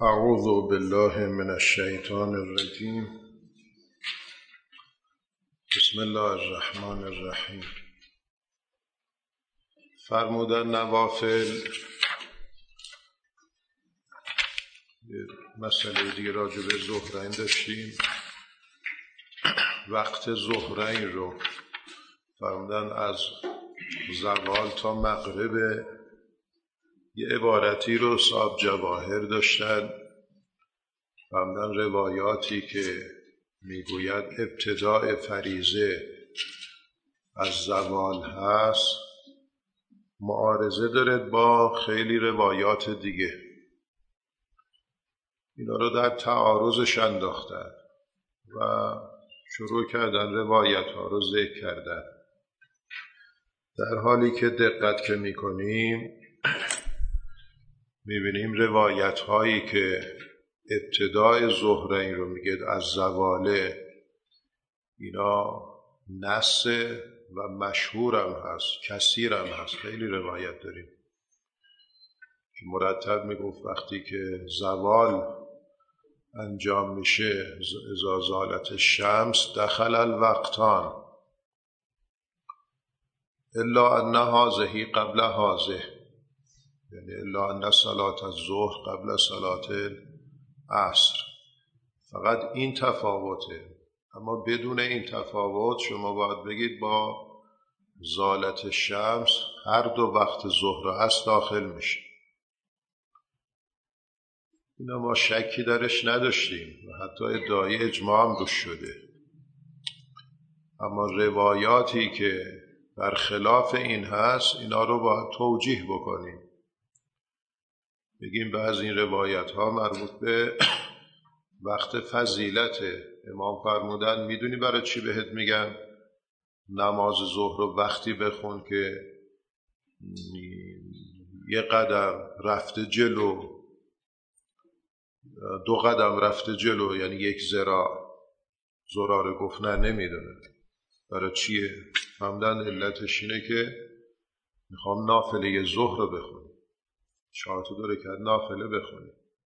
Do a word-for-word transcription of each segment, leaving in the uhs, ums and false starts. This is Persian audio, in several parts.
اعوذ بالله من الشیطان الرجیم. بسم الله الرحمن الرحیم. فرمودن نوافل مسئله دیگه راجع به ظهرین داشتیم. وقت ظهرین رو فرمودن از زوال تا مغرب. یه عبارتی رو صاحب جواهر داشتن، فرمودن روایاتی که میگوید ابتداء فریضه از زوال هست معارضه داره با خیلی روایات دیگه. اینا رو در تعارضش انداختن و شروع کردن روایت ها رو ذکر کردن، در حالی که دقت که میکنیم میبینیم روایت هایی که ابتدای ظهرین رو میگه از زواله، اینا نص و مشهورم هست، کثیرم هست. خیلی روایت داریم که مرتب میگفت وقتی که زوال انجام میشه اذا زالت الشمس دخل الوقتان الا ان هذه قبل هذه، یعنی الا ان صلات الظهر قبل صلات العصر. فقط این تفاوته، اما بدون این تفاوت شما باید بگید با زالت الشمس هر دو وقت ظهر و عصر داخل میشه. اینا ما شکی درش نداشتیم و حتی ادعای اجماع هم روش شده، اما روایاتی که برخلاف این هست اینا رو باید توجیه بکنیم. بگیم بعض این روایت ها مربوط به وقت فضیلت. امام فرمودن میدونی برای چی بهت میگن نماز ظهر رو وقتی بخون که یه قدم رفته جلو، دو قدم رفته جلو، یعنی یک ذراع. زراره گفت نه نمیدونه برای چیه. فرمودن علتش اینه که میخوام نافله ظهر رو بخونی، چهار تا دو رکعت نافله بخونی.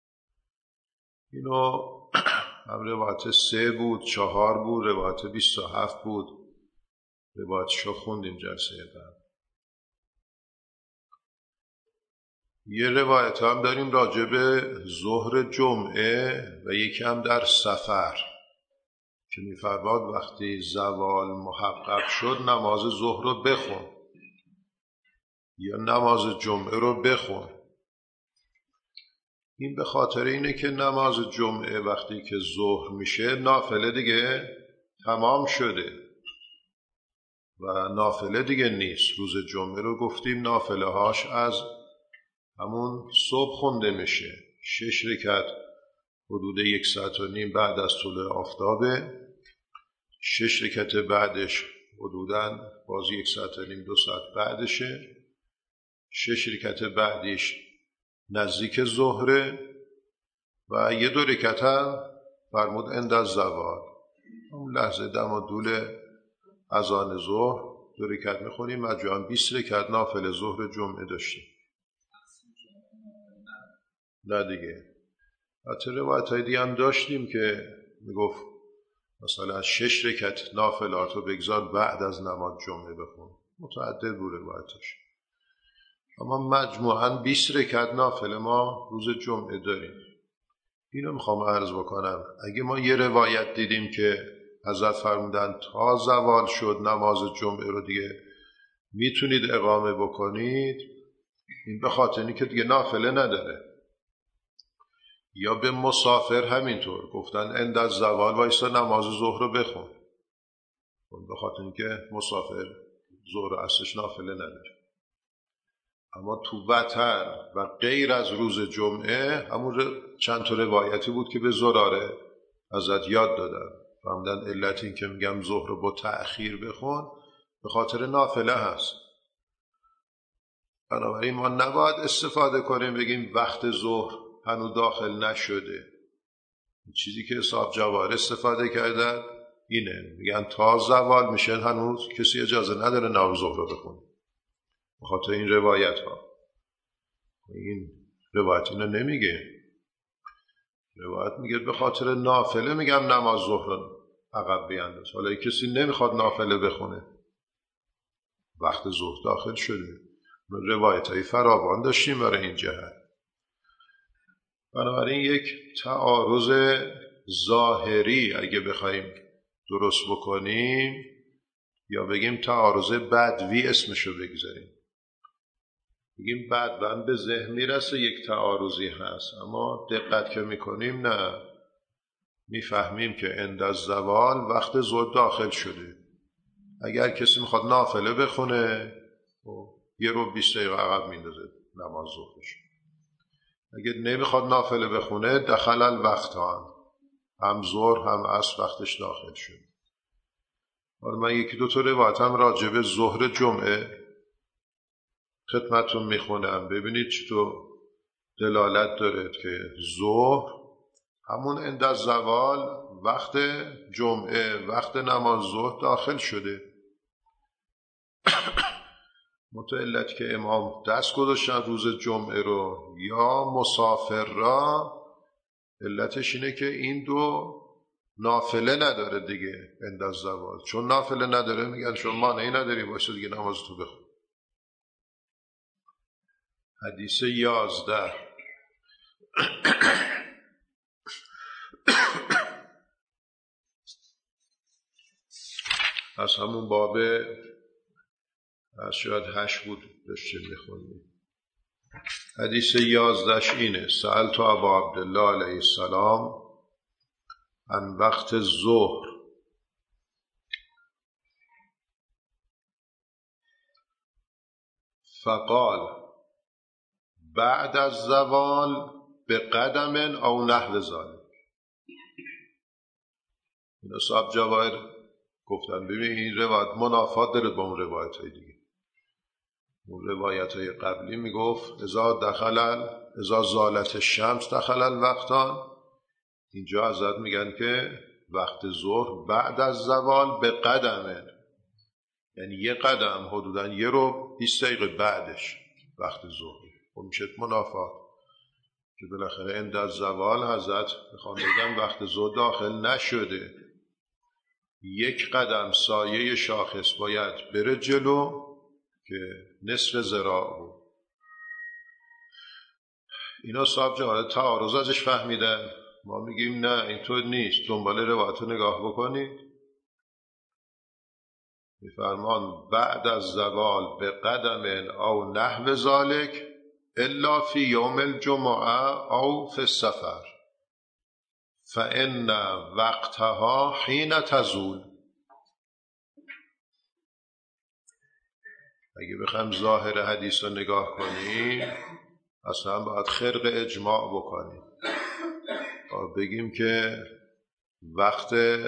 اینو هم روایت سه بود، چهار بود، روایت بیست و هفت بود، روایتشو خوندیم جلسه قبل. یه روایت هم داریم راجع به ظهر جمعه و یکی هم در سفر که می‌فرماد وقتی زوال محقق شد نماز ظهر رو بخون یا نماز جمعه رو بخون. این به خاطر اینه که نماز جمعه وقتی که ظهر میشه نافله دیگه تمام شده و نافله دیگه نیست. روز جمعه رو گفتیم نافله هاش از همون صبح خونده میشه. شش رکعت حدود یک ساعت و نیم بعد از طلوع آفتابه، شش رکعت بعدش حدوداً باز یک ساعت و نیم دو ساعت بعدشه، شش رکعت بعدش نزدیک ظهره و یه دو رکعت هم فرمود عند الزوال، اون لحظه دم و دول اذان ظهر دو رکعت میخونیم. مجموعاً بیست رکعت نافله ظهر جمعه داشتیم. نه دیگه حتی روایت های دیگه هم داشتیم که میگفت مثلا شش رکعت نافلات رو بگذار بعد از نماز جمعه بخون. متعدد بود روایتش، اما مجموعاً بیست رکعت نافله ما روز جمعه داریم. اینو میخوام عرض بکنم. اگه ما یه روایت دیدیم که حضرت فرمودن تا زوال شد نماز جمعه رو دیگه میتونید اقامه بکنید، این به خاطر اینه که دیگه نافله نداره. یا به مسافر همینطور گفتن عند الزوال وایسا نماز ظهر رو بخون، به خاطر اینکه مسافر ظهر و عصرش نافله نداره. اما تو وطن و غیر از روز جمعه همون چند تا روایتی بود که به زراره حضرت یاد دادن. فهمدن علت این که میگم ظهر رو با تأخیر بخون به خاطر نافله هست. بنابراین ما نباید استفاده کنیم بگیم وقت ظهر هنوز داخل نشده. چیزی که صاحب جواهر استفاده کردن اینه، میگن تا زوال میشه هنوز کسی اجازه نداره نماز ظهر رو بخونه به خاطر این روایت ها. این روایت اینو نمیگه. روایت میگه به خاطر نافله میگم نماز ظهر عقب بینداز. حالا کسی نمیخواد نافله بخونه، وقت ظهر داخل شده، روایت های فراوان داشتیم برای این جهت. بنابراین یک تعارض ظاهری اگه بخوایم درست بکنیم، یا بگیم تعارض بدوی اسمشو بگذاریم، بگیم بدون به ذهن میرسه یک تعارضی هست، اما دقت که میکنیم نه، میفهمیم که عند الزوال وقت ظهر داخل شده. اگر کسی میخواد نافله بخونه یه رو بیست دقیقه عقب میندازه نماز ظهرش. اگر نمیخواد نافله بخونه دخل الوقت هم هم ظهر هم عصر وقتش داخل شد. حالا من یکی دو تا روایت هم راجع به ظهر جمعه خدمتتون میخونم، ببینید چطور دلالت داره که ظهر همون عند الزوال وقت جمعه، وقت نماز ظهر داخل شده. منتها علت که امام دست گذاشتن روز جمعه رو یا مسافر را، علتش اینه که این دو نافله نداره دیگه عند الزوال. چون نافله نداره میگن شما مانعی نداری باشه دیگه نماز تو بخون. حدیث یازده از همون باب از شاید هشت بود داشتیم میخونیم. حدیث یازدهش اینه: سألت ابا عبدالله علیه السلام عن وقت ظهر فقال بعد از زوال به قدم او نحو ذلك. این اصحاب جواهر گفتن ببین این روایت منافات داره با اون روایت های دیگه. اون روایت های قبلی میگفت اذا دخل اذا زالت الشمس دخل الوقتان، اینجا ازت میگن که وقت ظهر بعد از زوال به قدمه، یعنی یه قدم حدوداً یه رو بیست دقیقه بعدش وقت ظهر. خب میشه منافات که بالاخره عند الزوال حضرت میخوام بگم وقت ظهر داخل نشده، یک قدم سایه شاخص باید بره جلو که نصف ذراع بود. اینا صاحب جهاله تعارض ازش فهمیدن. ما میگیم نه اینطور نیست، دنبال روایت رو نگاه بکنید. میفرمان بعد از زوال به قدم او نحو ذالک الا فی یوم الجمعه او فی السفر فان وقتها حین تزول. اگه بخوایم ظاهر حدیث رو نگاه کنیم اصلا باید خرق اجماع بکنیم، بگیم که وقت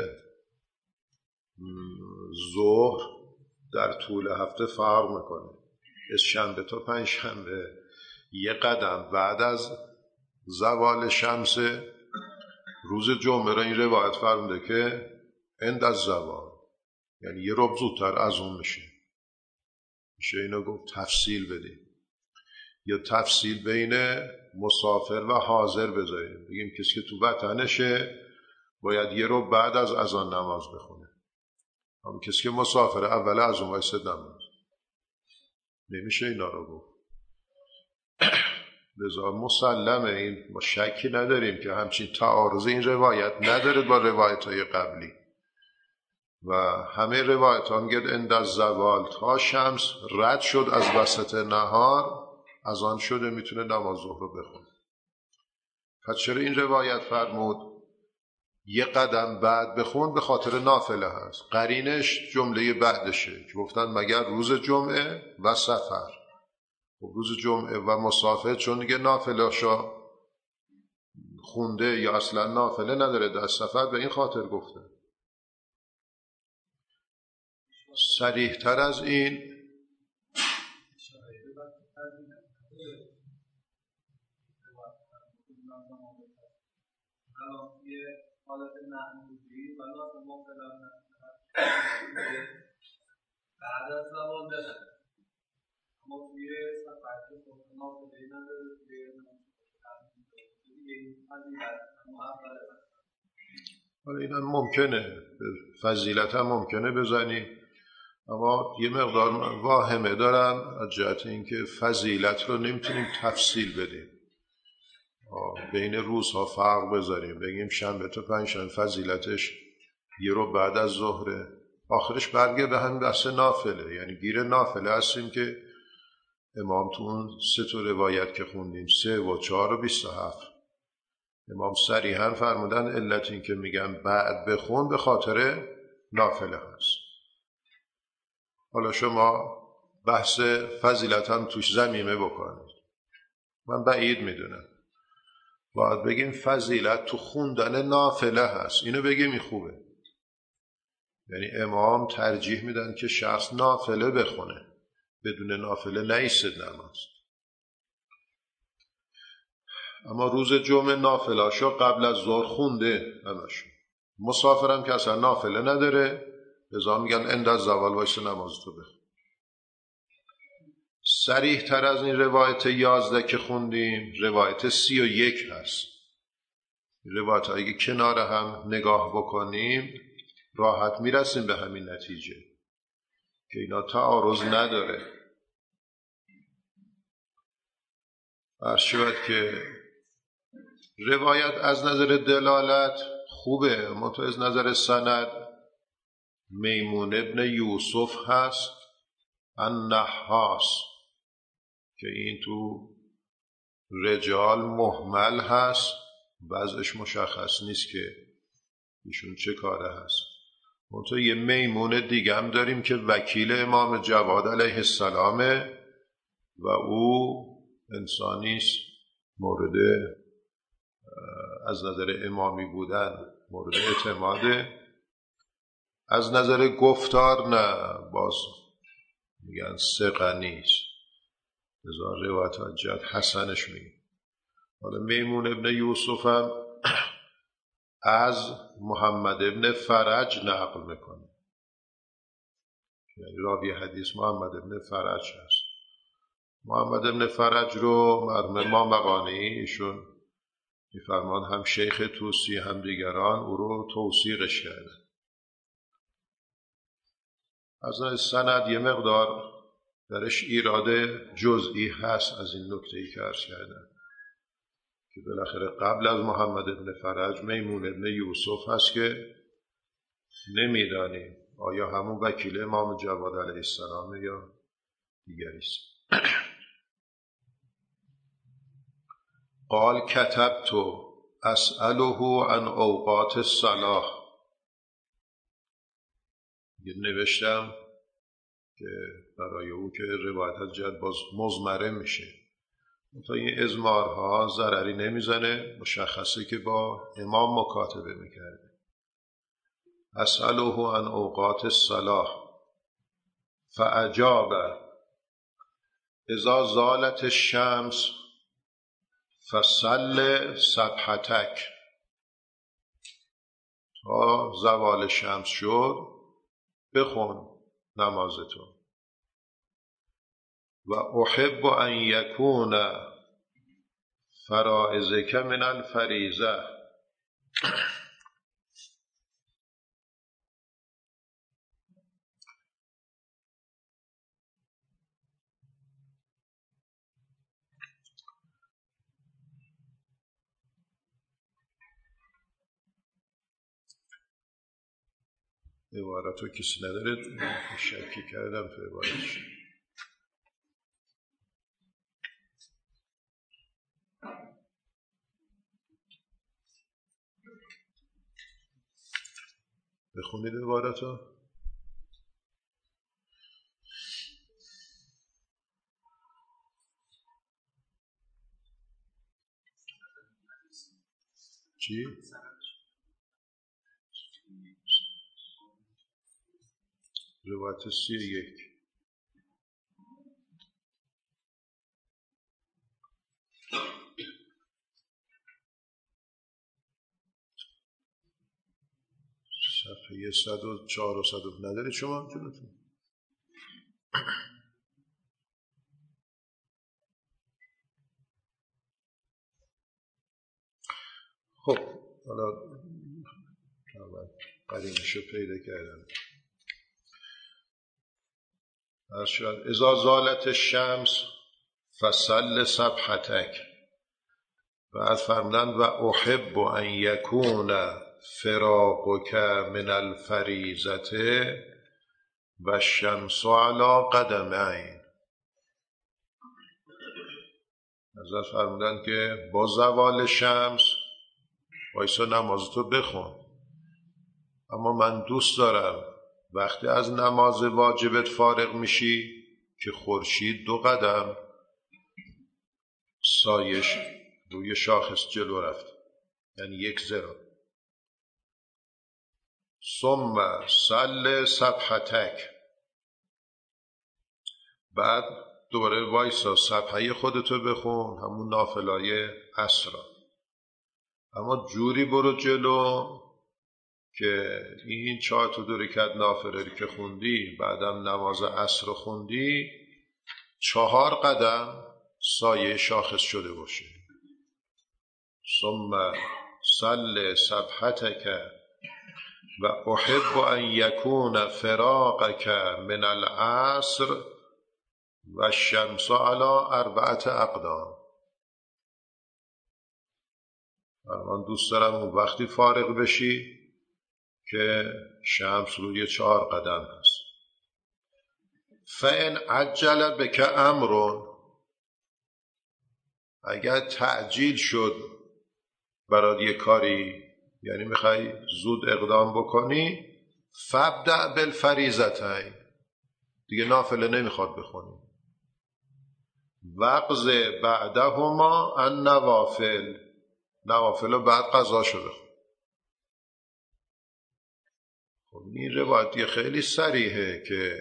ظهر در طول هفته فرق میکنه. از شنبه تا پنج شنبه یه قدم بعد از زوال شمس. روز جمعه را این روایت فرموده که عند الزوال، یعنی یه ربع زودتر از اون میشه. میشه اینو گفت تفصیل بدیم، یا تفصیل بین مسافر و حاضر بذاریم، بگیم کسی که تو وطنشه باید یه رو بعد از اذان نماز بخونه، اما کسی که مسافر اول از اون وایسد نماز. نمیشه اینا رو گفت. لذا مسلمه، این ما شکی نداریم که همچین تعارض این روایت نداره با روایت های قبلی و همه روایت ها میگه عند الزوال تا شمس رد شد از وسط نهار از آن شده میتونه نماز ظهر رو بخونه. پس چرا این روایت فرمود یه قدم بعد بخون؟ به خاطر نافله هست. قرینش جمله بعدشه که گفتن مگر روز جمعه و سفر. و روز جمعه و مسافر چون دیگه نافله شا خونده یا اصلا نافله نداره در سفر، به این خاطر گفته. صریح تر از این حالت محمودی ولی ما فلان بعد از زمان بزن اما توی سفر که ما فلان نداره توی حالا این هم ممکنه، فضیلت هم ممکنه بزنی، اما یه مقدار واهمه دارم از جهت اینکه فضیلت رو نمیتونیم تفصیل بدیم، بین روزها فرق بذاریم، بگیم شنبه تا پنجشنبه فضیلتش یه رو بعد از ظهره، آخرش برگه به همین بحث نافله، یعنی گیر نافله هستیم که امام تو اون سه تا روایت که خوندیم سه و چهار و بیست و هفت امام صریحاً فرمودن علت این که میگن بعد بخون به خاطر نافله هست. حالا شما بحث فضیلت هم توش زمیمه بکنید، من بعید میدونم، باید بگیم فضیلت تو خوندن نافله هست، اینو بگیم این خوبه، یعنی امام ترجیح میدن که شخص نافله بخونه، بدون نافله نیستد نماز. اما روز جمعه نافلاشو قبل از ظهر خونده همشون، مسافرم که اصلا نافله نداره، لذا میگن اند از زوال وایس نماز تو بخون. صریح تر از این روایت یازده که خوندیم روایت سی و یک هست. روایت هایی که کنار هم نگاه بکنیم راحت میرسیم به همین نتیجه که اینا تعارض نداره. عرض شود که روایت از نظر دلالت خوبه، منتها از نظر سند میمون ابن یوسف هست النحاس که این تو رجال مهمل هست، وضعش مشخص نیست که ایشون چه کاره هست. منتها یه میمون دیگه هم داریم که وکیل امام جواد علیه السلامه و او انسانیست، مورد از نظر امامی بودن مورد اعتماده، از نظر گفتار نه، باز میگن ثقه نیست، لذا روایت حجت حسنش میگه. حالا میمون ابن یوسف هم از محمد ابن فرج نقل میکنه، یعنی راوی حدیث محمد ابن فرج هست. محمد ابن فرج رو مرحوم امام بقانی ایشون میفرمان هم شیخ توسی هم دیگران او رو توثیقش کردن. از نظر سند یه مقدار درش ایراد جزئی هست از این نکته‌ای که عرض کردم که بالاخره قبل از محمد ابن فرج میمون ابن یوسف هست که نمیدانیم آیا همون وکیل امام جواد علیه السلام یا دیگریست. قال کتبت اسأله عن اوقات الصلاة، نوشتم که برای او که روایت از جد باز مزمره میشه، تا این ازمارها ضرری نمیزنه، مشخصه که با امام مکاتبه میکرده. اسأله عن اوقات الصلاة فاجاب اذا زالت الشمس فصل سبحتک، تا زوال شمس شد بخون نمازتون. و احب ان یکون فرائضک من الفریضه، عبارت رو کسی نداره، شکی کردم تو عبارتش. بخونید عبارت رو. چی؟ روایت سی یک. صفحه صد و چهار و صد ندارید شما جلوتون؟ خب حالا قرینشو پیدا کردم. ارشاد اذا زالت الشمس فصل سبحتک. بعد فرمودن و احب ان یکون فراقک من الفریضة و الشمس علی قدمین. حضرت فرمودن که با زوال شمس وایسا نمازتو بخون، اما من دوست دارم وقتی از نماز واجبت فارغ میشی که خورشید دو قدم سایش روی شاخص جلو رفت، یعنی یک ذراع. ثم صل سبحتک. بعد دوباره وایسا سبحه خودتو بخون، همون نافلای عصر، اما جوری برو جلو که این چهار تا دو رکعت نافله که خوندی بعدم نماز عصر خوندی چهار قدم سایه شاخص شده باشه. ثم صل سبحتک و احب ان یکون فراقک من العصر و الشمس علی اربعة اقدام. من دوست دارم اون وقتی فارغ بشی که شمس روی چهار قدم هست. فان عجل بک امر. اگر تعجیل شد برات یه کاری، یعنی میخوای زود اقدام بکنی، فابدأ بالفریضتین. دیگه نافله نمیخواد بخونی. وقض بعدهما النوافل. نوافل رو بعد قضا شده. خب این روایت خیلی صریحه که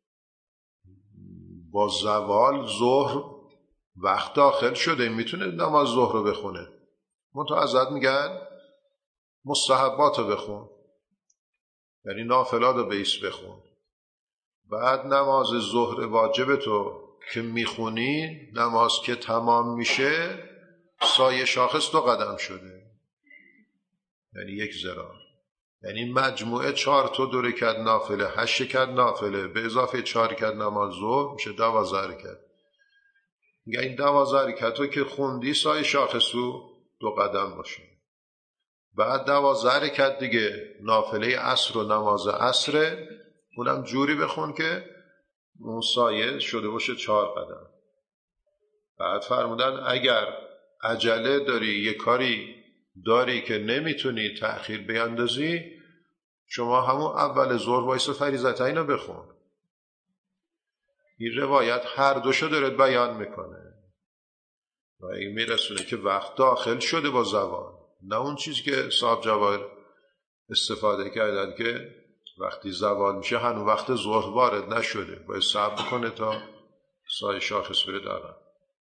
با زوال ظهر وقت داخل شده، میتونه نماز ظهر رو بخونه. منتها ازت میگن مستحبات رو بخون، یعنی نافلات رو بیس بخون. بعد نماز ظهر واجب تو که میخونی، نماز که تمام میشه سایه شاخص دو قدم شده، یعنی یک ذراع، یعنی مجموعه چهار تا دو رکعت نافله، هشت رکعت نافله به اضافه چهار رکعت نماز ظهر میشه دوازده رکعت. میگه این دوازده رکعت رو که خوندی سایه شاخصو دو قدم باشه. بعد دوازده رکعت دیگه نافله عصر و نماز عصر، اونم جوری بخون که اون سایه شده باشه چهار قدم. بعد فرمودن اگر عجله داری، یه کاری داری که نمیتونی تأخیر بیندازی، شما همون اول ظهر وایسا فریضتین رو بخون. این روایت هر دوشو داره بیان میکنه و این میرسونه که وقت داخل شده با زوال، نه اون چیزی که صاحب جواهر استفاده کردن که وقتی زوال میشه هنوز وقت ظهر وارد نشده، باید صبر کنه تا سایه شاخص بره دارم.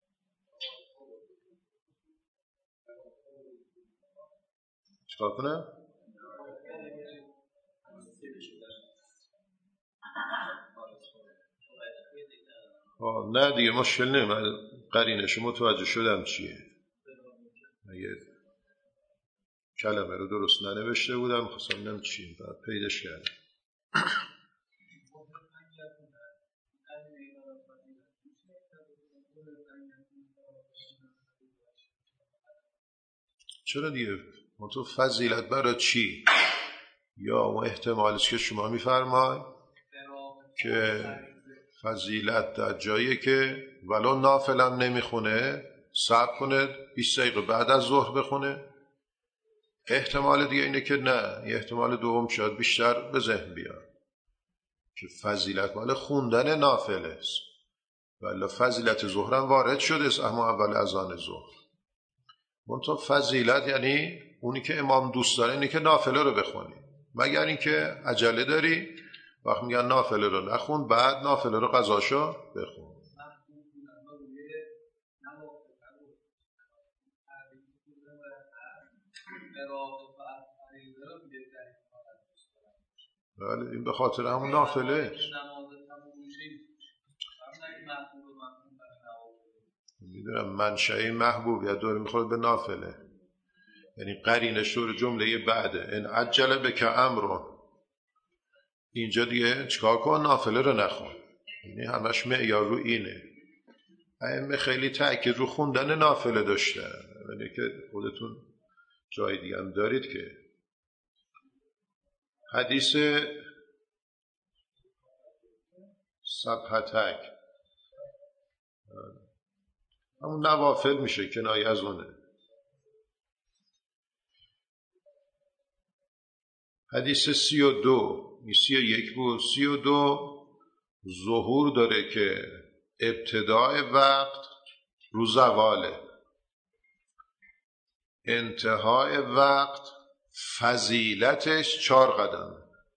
چکار کنم؟ نه دیگه مشکل نه، من قرینش متوجه شدم چیه. اگه کلمه رو درست ننوشته بودم خواستم نم چیه، بعد پیداش کردم. چرا دیگه تو فضیلت برای چی؟ یا اون احتمالش که شما میفرمای که فضیلت در جایی که ولو نافلم نمیخونه صبر کنه بیست دقیقه بعد از ظهر بخونه. احتمال دیگه اینه که نه، یه احتمال دوم شاید بیشتر به ذهن بیاد که فضیلت مال خوندن نافله است، ولی فضیلت ظهرم وارد شده است اما اول اذان ظهر. منتها فضیلت یعنی اونی که امام دوست داره اینه که نافله رو بخونی، مگر اینکه عجله داری وقت میگن نافله رو نخون، بعد نافله رو قضاشو بخون. بله این به خاطر همون نافله میدونم منشأ محبوبیت داره میخوره به نافله، یعنی قرینش رو جمله بعده ان عجل بک امرون. اینجا دیگه چیکار کن؟ نافله رو نخون. یعنی همش معیار رو اینه. ائمه خیلی تأکید رو خوندن نافله داشتن، یعنی که خودتون جای دیگه هم دارید که حدیث صبحتک همون نوافل میشه، کنایه از اونه. حدیث سی و دو سی و یک بود. سی و دو ظهور داره که ابتدای وقت رو زواله، انتهای وقت فضیلتش چهار قدم.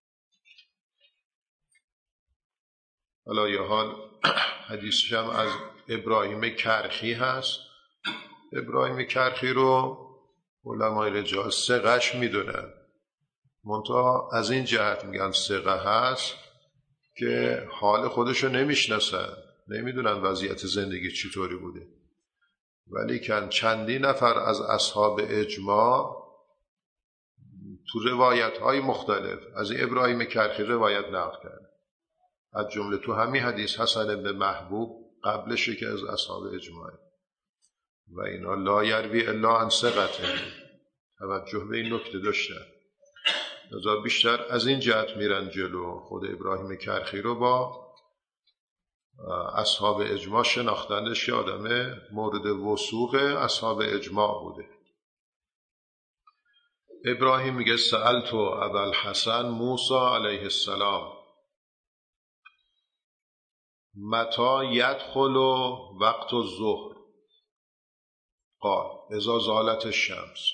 حالا یه حال حدیثش هم از ابراهیم کرخی هست. ابراهیم کرخی رو علمای رجال ثقه‌اش میدونن، منتها از این جهت میگن ثقه هست که حال خودشو نمیشناسن، نمیدونن وضعیت زندگی چطوری بوده، ولی کن چندین نفر از اصحاب اجماع تو روایت های مختلف از ابراهیم کرخی روایت نقل کرد. از جمله تو همین حدیث حسن بن محبوب قبلشه که از اصحاب اجماع و اینا لا یروی الا عن ثقته، توجه به این نکته داشتن. لذا بیشتر از این جهت میرن جلو. خود ابراهیم کرخی رو با اصحاب اجماع شناختندش که آدم مورد وثوق اصحاب اجماع بوده. ابراهیم میگه سألتو ابوالحسن موسی علیه السلام متى یدخل وقت الظهر قال اذا زالت الشمس.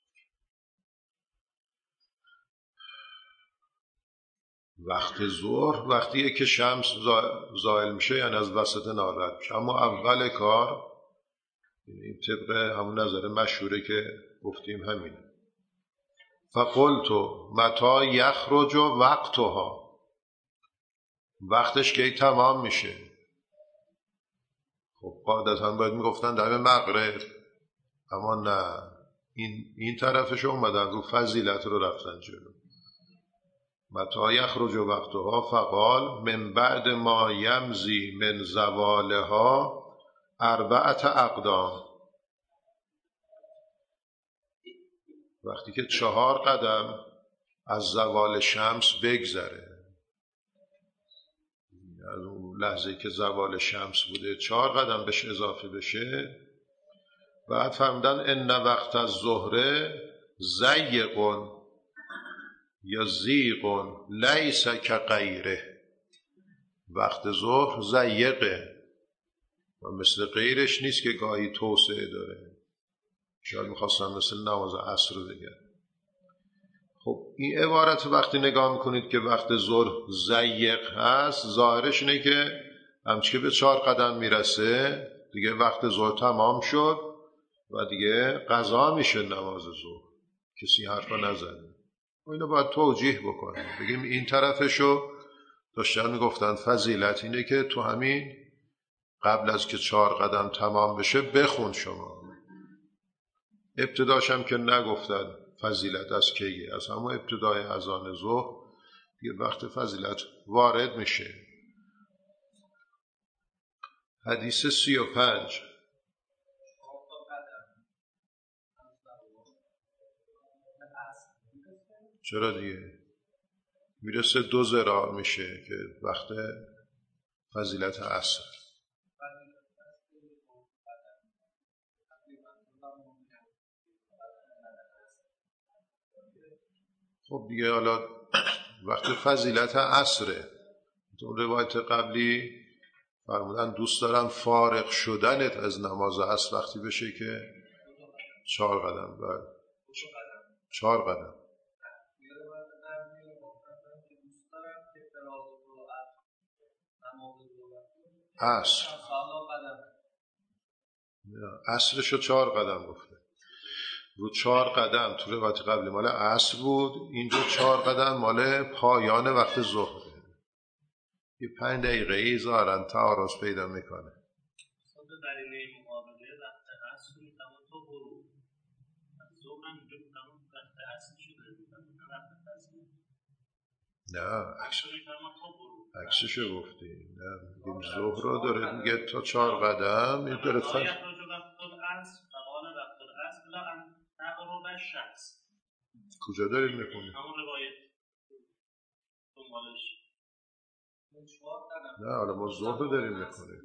وقت ظهر وقتیه که شمس زائل میشه، یعنی از وسط نهار رد میشه. اما اول کار این طبق همون نظر مشهوره که گفتیم همینه. فقلت متى یخرج وقتها، وقتش کی تمام میشه؟ خب قاعدتا باید میگفتن در مغرب، اما نه، این این طرفش اومدن رو فضیلت رو رفتن جلو. متى یخرج وقتها فقال من بعد ما یمضی من زوالها اربعة اقدام. وقتی که چهار قدم از زوال شمس بگذره، از اون لحظه که زوال شمس بوده چهار قدم بهش اضافه بشه، بعد فهمدن ان وقت الظهر ضیق یا زیغ لیس کغیره. وقت ظهر ضیقه و مثل غیرش نیست که گاهی توسعه داره. شاید میخواستم مثل نماز عصر رو بگن. خب این عبارت وقتی نگاه میکنید که وقت ظهر ضیق هست، ظاهرش اینه که همچه که به چهار قدم میرسه دیگه وقت ظهر تمام شد و دیگه قضا میشه نماز ظهر، کسی حرفا نزنه. و اینو باید توجیه بکنیم، بگیم این طرفشو داشتن میگفتن فضیلت اینه که تو همین قبل از که چهار قدم تمام بشه بخون. شما ابتداشم که نگفتن فضیلت از کیه، از همون ابتدای اذان ظهر یه وقت فضیلت وارد میشه. حدیث سی و پنج. چرا دیگه میرسه دو ذراع میشه که وقت فضیلت عصر. خب دیگه حالا وقت فضیلت عصره. تو روایت قبلی فرمودن دوست دارم فارغ شدنت از نماز عصر وقتی بشه که چهار قدم بعد چهار قدم عصر عصرشو چهار قدم گفته. رو چهار قدم تو روایت قبلی مال عصر بود، اینجا چهار قدم مال پایان وقت ظهره. یه پنج دقیقه ای ظاهرن تعارض پیدا میکنه. نه عکسشو گفتی. نه میگیم ظهر رو داره میگه تا چهار قدم این داره فرق. کجا دارید میخونید؟ همون روایت دنبالش. نه حالا ما ظهر رو داریم میخونیم.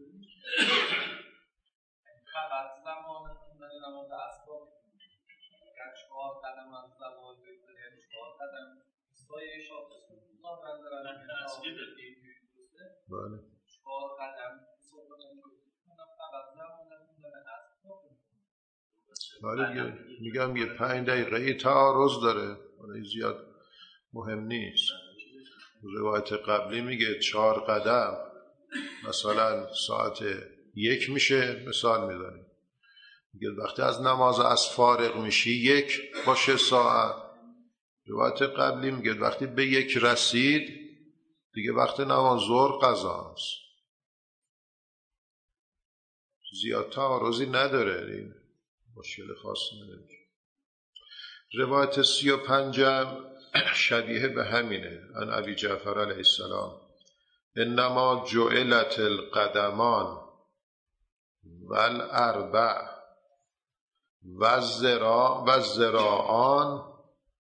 فقط زمان خوندن نماز اسباب اگر چهار قدم از زوال بگذاره یعنی چهار قدم سایه شاپ سلطان رندرن تصویه بدید بله چهار قدم فقط زمان خوندن اسباب. بله میگم یه پنج دقیقه تعارض داره ولی زیاد مهم نیست. روایت قبلی میگه چهار قدم مثلا ساعت یک میشه، مثال میزنیم میگه وقتی از نماز از فارغ میشی یک باشه ساعت. روایت قبلی میگه وقتی به یک رسید دیگه وقت نماز ظهر قضا است. زیاد تعارضی نداره، این مشکل خاصی نداره. روایت سی و پنجم شبیه به همینه. ان ابی جعفر علیه السلام انما جعلت القدمان والاربع والذراع والذراعان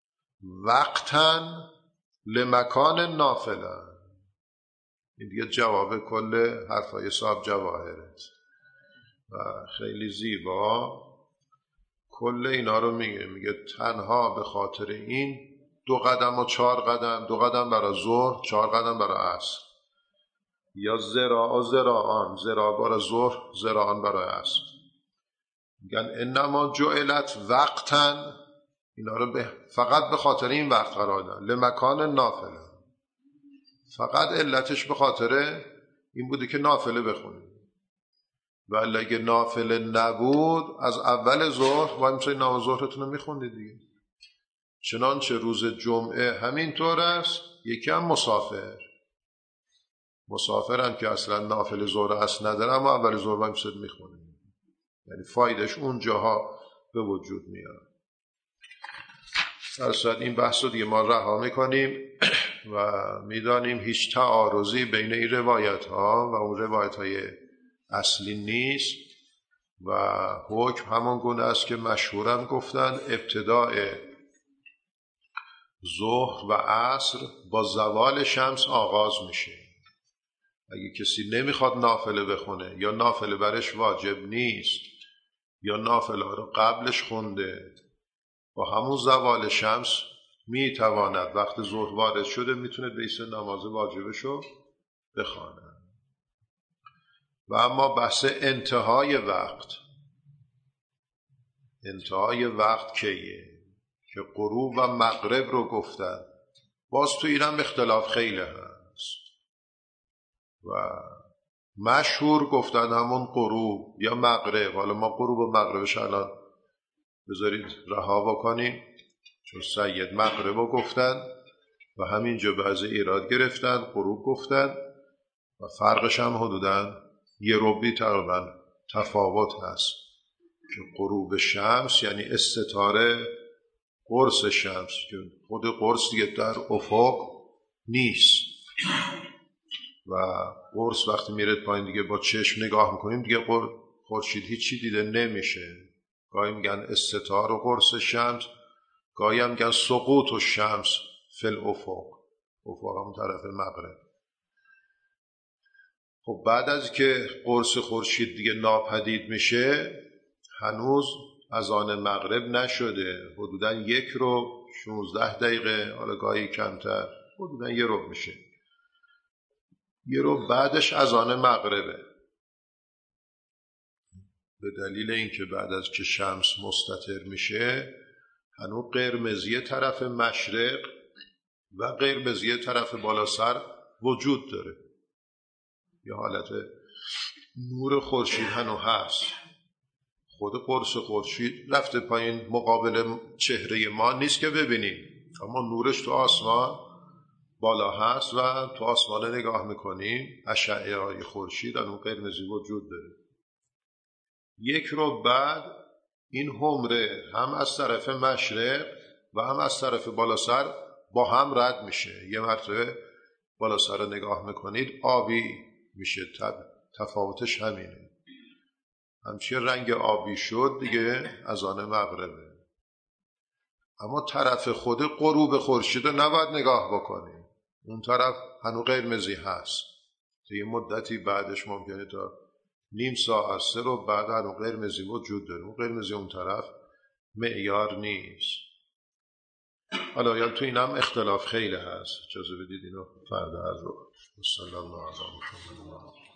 وقتا لمکان نافله. این دیگه جواب کل حرفای صاحب جواهره و خیلی زیبا کل اینا رو میگه. میگه تنها به خاطر این دو قدم و چهار قدم، دو قدم برای ظهر، چهار قدم برای عصر، یا ذراع و ذراعان، ذراع برای ظهر، ذراعان برای عصر. میگن انما جعلت وقتا، اینا رو به فقط به خاطر این وقت قرار دادن، لمکان نافله. فقط علتش به خاطر این بوده که نافله بخونید. ولی اگه نافله نبود از اول ظهر باید میتونید نماز ظهرتون رو میخوندید دیگه. چنانچه روز جمعه همینطور است. یکی هم مسافر مسافر هم که اصلا نافله ظهر اصل نداره اما اول ظهر باید میتونید میخونید، یعنی فایدهش اون جاها به وجود میاد. در صورت این بحث رو دیگه ما رها میکنیم و میدانیم هیچ تعارضی بین این روایت ها و اون روایت های اصلی نیست و حکم همون گونه است که مشهورم گفتن ابتداء ظهر و عصر با زوال شمس آغاز میشه. اگه کسی نمیخواد نافله بخونه یا نافله برش واجب نیست یا نافله رو قبلش خونده، با همون زوال شمس میتواند وقت ظهر وارد شده میتونه بیسه نماز واجبشو بخونه. و اما بحث انتهای وقت، انتهای وقت کیه؟ که غروب و مغرب رو گفتن. باز تو ایران اختلاف خیلی هست و مشهور گفتن همون غروب یا مغرب. حالا ما غروب و مغربش الان بذارید رها بکنیم، چون سید مغرب رو گفتن و همینجا بعضی ایراد گرفتن غروب گفتن و فرقش هم حدوداً یه ربعی تقریبا تفاوت هست که غروب شمس یعنی استتاره قرص شمس که خود قرص دیگه در افق نیست و قرص وقتی میره پایین دیگه با چشم نگاه میکنیم دیگه خورشید هیچی دیده نمیشه. گاهی میگن استتار و قرص شمس، گاهی هم میگن سقوط و شمس فی الافق، افق هم طرف مغرب. خب بعد از که قرص خورشید دیگه ناپدید میشه هنوز اذان مغرب نشده، حدوداً یک رو شانزده دقیقه، حالا گاهی کمتر، حدوداً یه رو میشه. یه رو بعدش اذان مغربه، به دلیل اینکه بعد از که شمس مستتر میشه هنوز قرمزی طرف مشرق و قرمزی طرف بالا سر وجود داره. یه حالت نور خورشید هنوز هست. خود قرص خورشید رفته پایین مقابل چهره ما نیست که ببینیم، اما نورش تو آسمان بالا هست و تو آسمان نگاه میکنیم اشعه های خورشید هنوز قرمزی وجود داره. یک رو بعد این حمره هم از طرف مشرق و هم از طرف بالا سر با هم رد میشه. یه مرتبه بالا سر نگاه میکنید آبی میشه، تفاوتش همینه. همچی رنگ آبی شد دیگه از آن مغربه. اما طرف خود غروب خورشید رو نباید نگاه بکنیم، اون طرف هنو قرمزی هست. تا یه مدتی بعدش ممکنه تا نیم ساعت سه رو بعد هنو قرمزی وجود داره، اون قرمزی اون طرف معیار نیست. حالا یا تو این هم اختلاف خیلی هست، اجازه بدید اینو فردا عرض رو. صلی الله علیه و سلم.